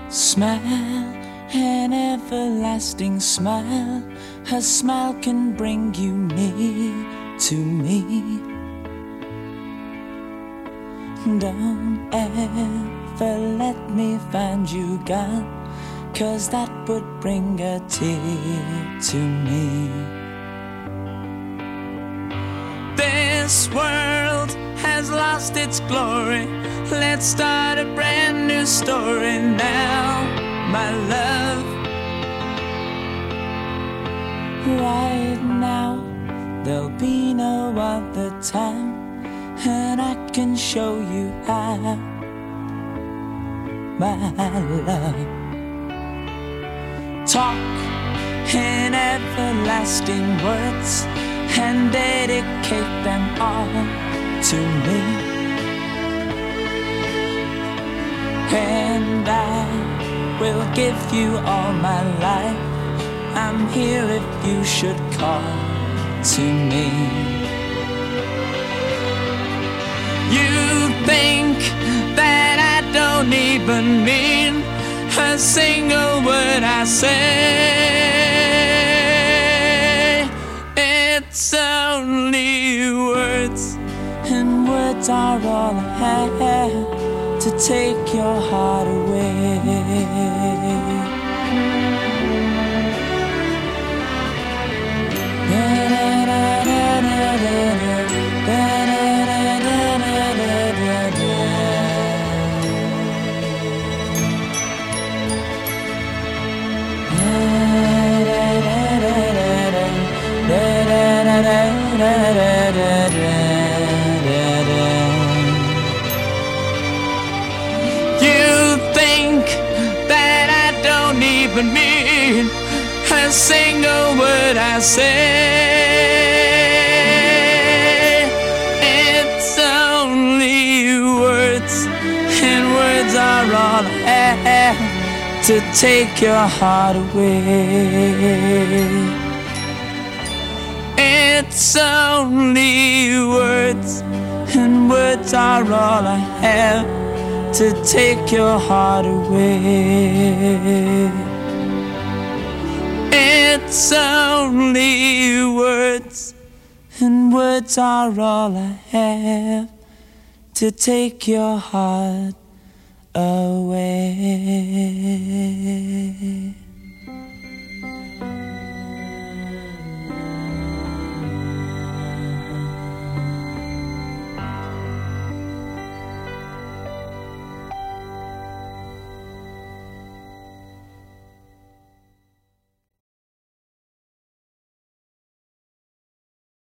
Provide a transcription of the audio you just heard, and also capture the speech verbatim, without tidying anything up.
Smile, an everlasting smile. Her smile can bring you near to me. Don't ever let me find you gone, 'cause that would bring a tear to me. This world has lost its glory. Let's start a brand new story now, my love. Right now, there'll be no other time, and I can show you how, my love. Talk in everlasting words and dedicate them all to me, and I will give you all my life. I'm here if you should call to me. You think that I don't even mean a single word I say. It's only words, and words are all I have to take your heart away. You think that I don't even mean a single word I say. It's only words, and words are all I have to take your heart away. It's only words, and words are all I have to take your heart away. It's only words, and words are all I have to take your heart away.